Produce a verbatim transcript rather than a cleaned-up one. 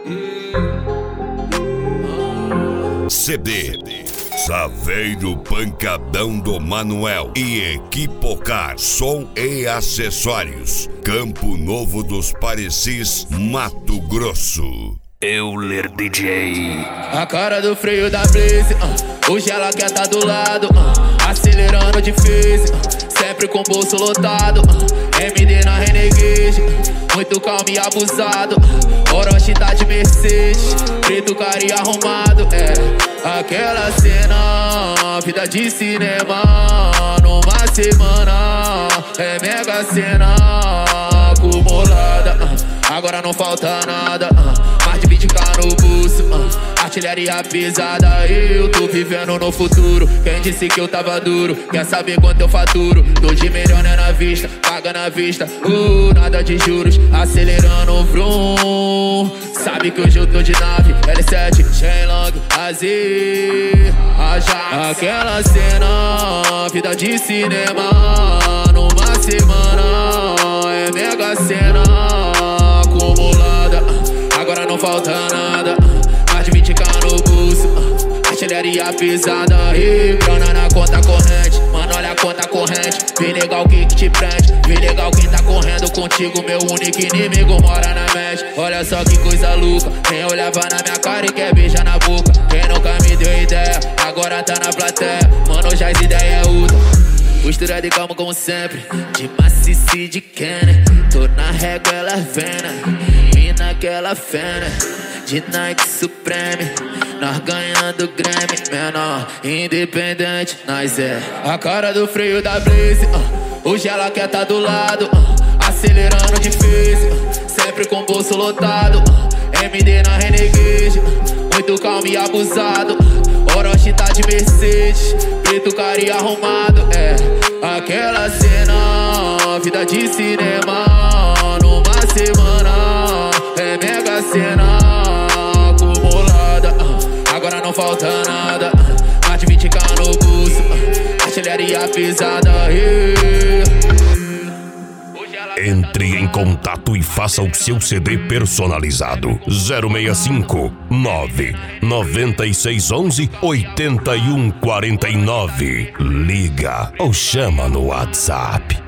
C D Saveiro Pancadão do Manuel e Equipocar Som e Acessórios, Campo Novo dos Parecis, Mato Grosso. Euler D J. A cara do freio da Blaze, uh, hoje ela quer tá do lado, uh, acelerando difícil, uh, sempre com bolso lotado, uh, M D na Renegade, uh, muito calmo e abusado, uh, Orochi tá de Mercedes, preto cara e arrumado, é aquela cena, vida de cinema, numa semana, é mega cena acumulada, uh, agora não falta nada, uh, mais de vinte k no bolso, uh, artilharia pesada, eu tô vivendo no futuro. Quem disse que eu tava duro, quer saber quanto eu faturo? Tô de milhões na vista, paga na vista, uh, nada de juros, acelerando o vroom. Sabe que hoje eu tô de nave, L sete, Shenlong, Azir, Ajax. Aquela cena, vida de cinema, numa semana, é mega cena acumulada, agora não falta nada, mais de vinte k no bolso, artilharia pesada e grana na conta corrente. Mano, olha a conta corrente, vem legal quem que te prende, vem legal quem tá correndo contigo, meu único inimigo mora na mente. Olha só que coisa louca, quem olhava na minha cara e quer beijar na boca, quem nunca me deu ideia, agora tá na plateia. Mano, já as ideias é outra, postura de calma como sempre, de macice de Kenner, tô na régua, ela vendo, e naquela fena, de Nike Supreme, nós ganhando Grammy, menor, independente, nós é a cara do freio da Blaze, uh, hoje ela quer tá do lado, uh, acelerando difícil, uh, sempre com bolso lotado, uh, M D na Renegade, uh, muito calmo e abusado, uh, Orochi tá de Mercedes, preto cara e arrumado, é aquela cena, vida de cinema, numa semana, é mega cena acumulada, uh, agora não falta nada, uh, mais de vinte k no bolso, uh, artilharia pesada, yeah. Entre em contato e faça o seu C D personalizado. zero seis cinco nove nove seis um um oito um quatro nove. Liga ou chama no WhatsApp.